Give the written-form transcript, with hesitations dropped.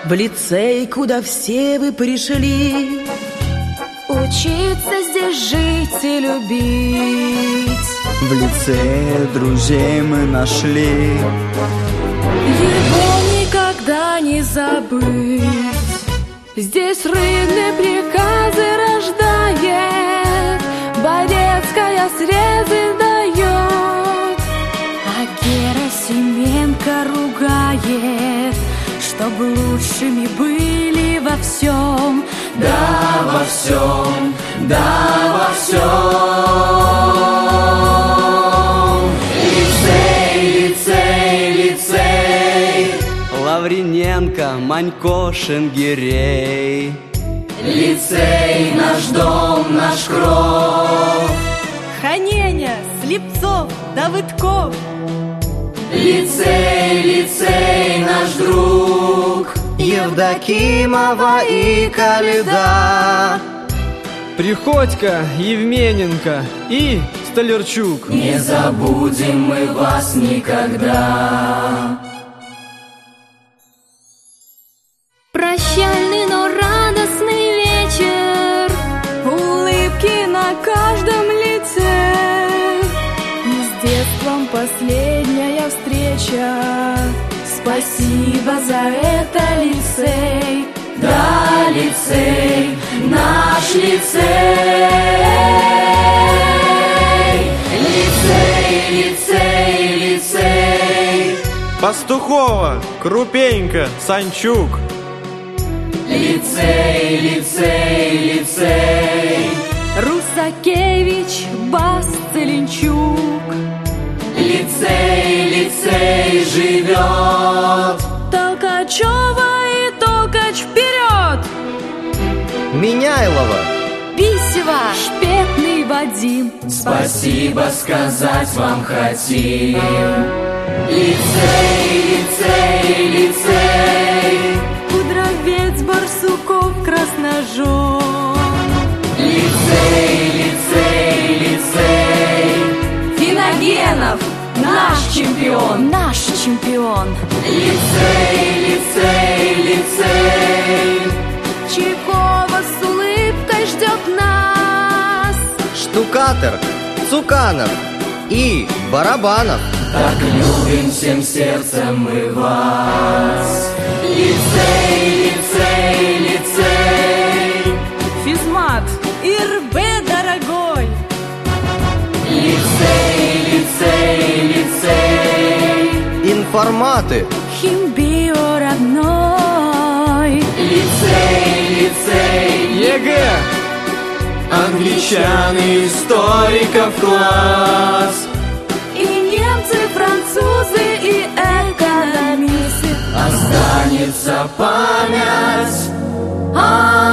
В лицей, куда все вы пришли, учиться здесь жить и любить. В лицее друзей мы нашли, его никогда не забыть. Здесь рыбные приказы рождает, Борецкая срезы дает, а Герасименко ругает, чтоб лучшими были во всем. Да, во всем, да, во всем. Лицей, лицей, лицей. Лавриненко, Манько, Шенгирей. Лицей, наш дом, наш кров. Ханеня, Слепцов, Давыдков. Лицей, лицей, наш друг. Евдокимова и Коляда. Приходько, Евмененко и Столярчук. Не забудем мы вас никогда. Прощальный, но радостный вечер, улыбки на каждом лице. И с детством последняя встреча. Спасибо за это, лицей. Да, лицей, наш лицей. Лицей, лицей, лицей. Пастухова, Крупенько, Санчук. Лицей, лицей, лицей. Русакевич, Бас, Целенчук. Лицей, лицей живет. Толкачева и Толкач вперед! Меняйлова, Писева, Шпетный Вадим. Спасибо сказать вам хотим. Лицей, лицей, лицей. Кудровец, Барсуков, Красножон. Лицей, лицей, лицей. Финогенов, наш чемпион. Наш чемпион. Лицей, лицей, лицей. Чайкова с улыбкой ждет нас. Штукатер, Цуканов и Барабанов. Так любим всем сердцем мы вас. Лицей, лицей, лицей. Физмат, ИРБ дорогой. Лицей, лицей, лицей. Информаты, Химбио родной. Лицей, лицей. ЕГЭ. Англичан и историков класс. И немцы, французы, и экономисты. Останется память о